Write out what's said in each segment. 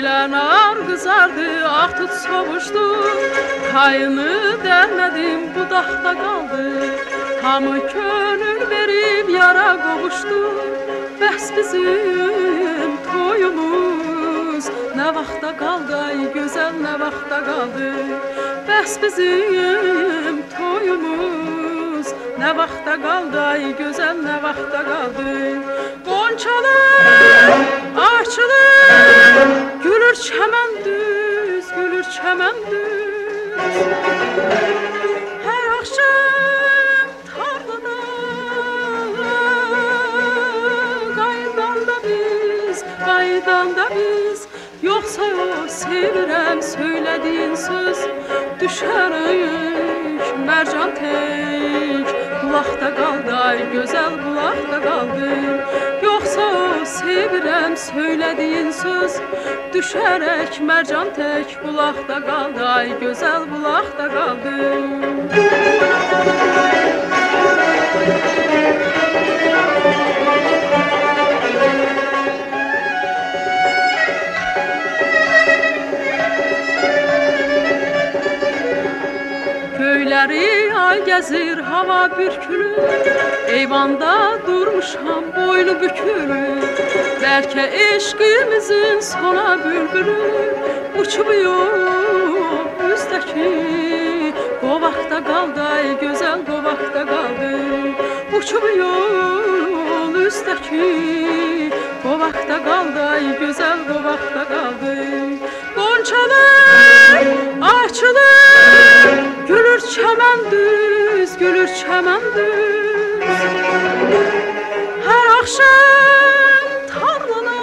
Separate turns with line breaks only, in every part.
Gilənar qızardı, ağ tut soğuşdu. Kayını dərmədim, budaqda qaldı. Hamı könül verib yara qovuşdu. Bəs bizim toyumuz nə vaxta qaldı, ay gözəl, nə vaxta qaldı. Bəs bizim toyumuz nə vaxta qaldı, ay gözəl, nə vaxta qaldı. Qonçalar açılır, gülür çəmən düz, gülür çəmən düz. Hər axşam tarlada qaydanda biz, yoxsa o sevirəm söylədiyin söz. Düşərik mərcan tək, bulaqda qaldı, ay gözəl, bulaqda qaldı. Yoxsa o sevirəm söylədiyin söz. Düşərək mərcan tək, bulaqda qaldı, ay gözəl, bulaqda qaldı. Göyləri ay gəzir, hava bürkülür. Eyvanda durmuşam, boynu bükülür. Bəlkə eşqimizin sona bülbülü uçub yox üzdəki qovaqda qaldı, ay gözəl, qovaqda qaldı. Uçub yol üzdəki qovaqda qaldı, ay gözəl, qovaqda qaldı. Qonçalar açılır, gülür çəmən düz, gülür çəmən düz. Hər axşam tarlana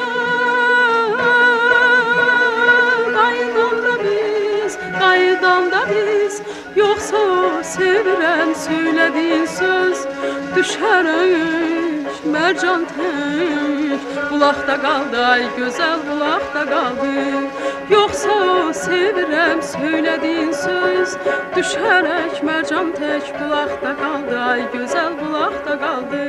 qaydanda biz, yoxsa o sevirəm söylədiyin söz. Düşərək mərcan tək, bulaqda qaldı, ay gözəl, bulaqda qaldı. Yoxsa o sevirəm söylədiyin söz. Düşərək mərcan tək, bulaqda qaldı, ay gözəl, bulaqda qaldı.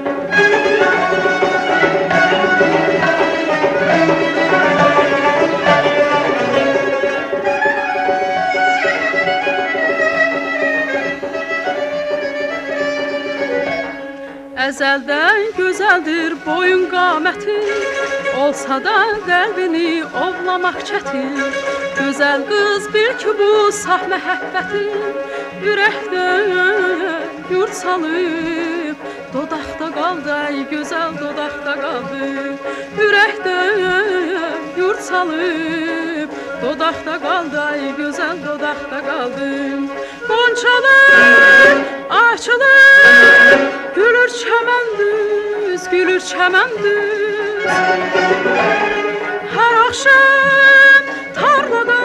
Əzəldən gözəldir boyun qaməti, olsa da qəlbini ovlamaq çətin. Gözəl qız bil ki bu saf məhəbbətin, ürəkdən yurd salıb dodaqda qaldı, ay gözəl, dodaqda qaldı. Ürəkdən yurd salıb dodaqda qaldı, ay gözəl, dodaqda qaldı. Qonçalar açılır, gülür çəmən düz, gülür çəmən düz. Hər axşam tarlada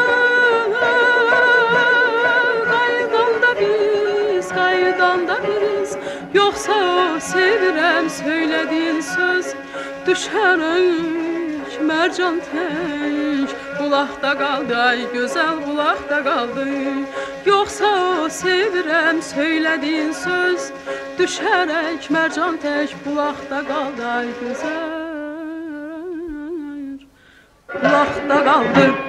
qaydanda biz, yoxsa o sevirəm söylədiyin söz. Düşərək mərcan tək, bulaqda qaldı, ay gözəl, bulaqda qaldı. Yoxsa o sevirəm söylədiyin söz. Düşərək mərcan tək, bulaqda qaldı, ay gözəl, bulaqda qaldı.